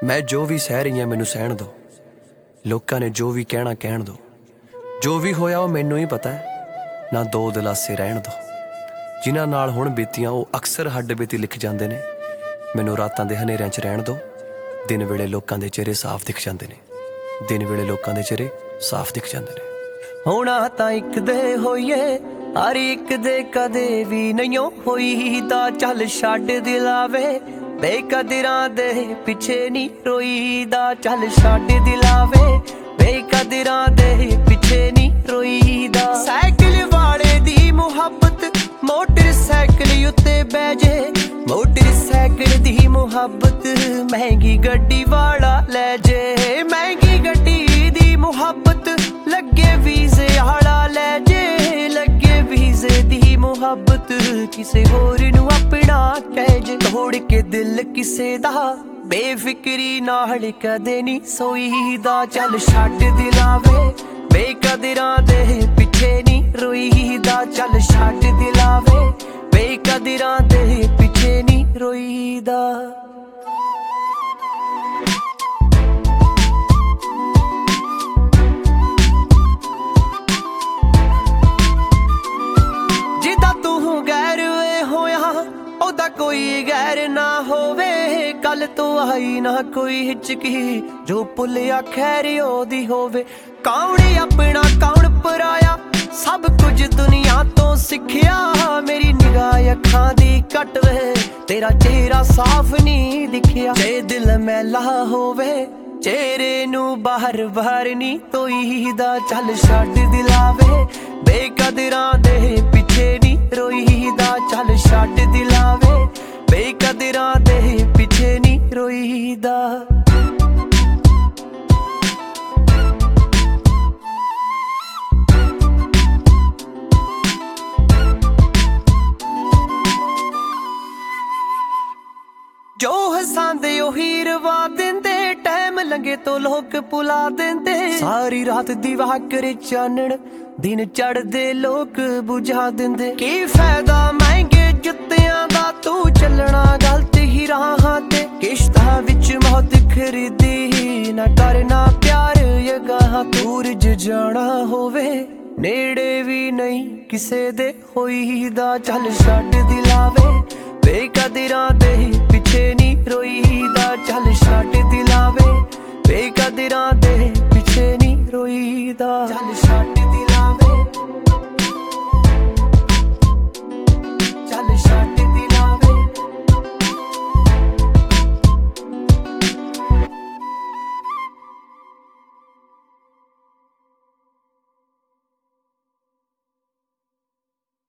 मैं जो भी सह रही हाँ मैनू सहण दो, लोकां ने जो भी कहना कहण दो, जो भी होया वो मैनू ही पता है, ना दो दिलासे रहण दो। जिन्हां नाल हुण बीतियां वो अक्सर हड्ड बीती लिख जांदे ने। मैनू रातां दे हनेरियां च रहण दो, दिन वेले लोकां दे चेहरे साफ दिख जांदे ने, दिन वेले लोकां दे चेहरे साफ दिख जांदे ने। होना तां इक दे होईए, हर एक दे कदे भी नहीं होई दा, चल छड्ड दिलावे बेकदरां दे पिछे नहीं रोईदा, चल छड्ड दिलावे बेकदरां दे पिछे नहीं रोईदा। साइकिल वाले दी मुहब्बत मोटरसाइकिल उत्ते बह जे, मोटरसाइकिल दी मुहब्बत महंगी गड्डी वाला ले जे, महंगी गड्डी दी मुहब्बत लगे वीजे आला ले जे, लगे वीजे दी मुहब्बत किसे होर नू अपना कह जे। तोड़ के दिल किसे दा बेफिक्री नाल कदे नहीं सोईदा, चल छड्ड दिलावे बेकदरां दे पिछे नहीं रोईदा, चल छड्ड दिलावे बेकदरां दे पिछे नहीं रोईदा। जिदा तू गैर होया ओदा कोई गैर ना होवे, कल तो आई ना कोई हिचकी जो भुलिया खैर ओदी होवे। कौन अपना कौन पराया सब कुछ दुनिया तो सिखिया, मेरी निगाह अखां दी कट वे तेरा चेहरा साफ नहीं दिखिया। जे दिल मैला होवे चेहरे नू बाहर बाहर नहीं धोईदा, चल छड्ड दिलावे बेकदरां दे पिछे नहीं रोईदा, चल छड्ड दिलावे बेकदरां दे पिछे नहीं रोईदा। जो हसांदे ओही रवा देंदे, टाइम लंघे तो लोग भुला देंदे। सारी रात दीवा करे चानण दिन चढ़दे लोग बुझा देंदे। की फायदा महंगे जुत्तियां दा तू चलना गलत ही राहां ते, किश्तां विच मौत खरीदी ना करना प्यार ये गाहां। दूर ज जाना होवे नेड़े भी नहीं किसे दे होईदा, चल छड्ड दिलावे बेकदरां दे पिछे नहीं रोईदा, चल छड्ड दिलावे बेकदरां दे पिछे नहीं रोईदा, चल छड्ड